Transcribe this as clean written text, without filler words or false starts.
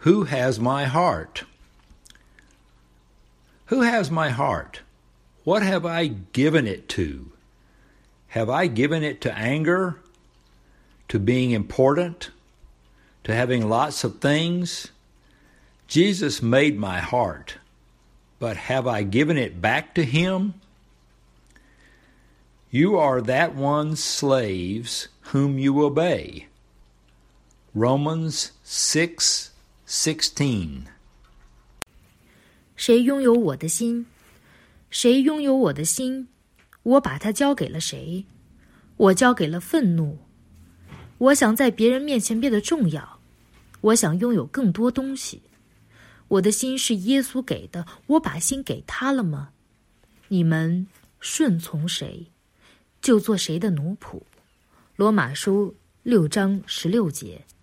Who has my heart? Who has my heart? What have I given it to? Have I given it to anger? To being important? To having lots of things? Jesus made my heart, but have I given it back to Him? You are that one's slaves whom you obey. Romans 6:16. 谁拥有我的心？谁拥有我的心？我把它交给了谁？我交给了愤怒。我想在别人面前变得重要，我想拥有更多东西。我的心是耶稣给的，我把心给他了吗？你们顺从谁，就做谁的奴仆。罗马书6章16节。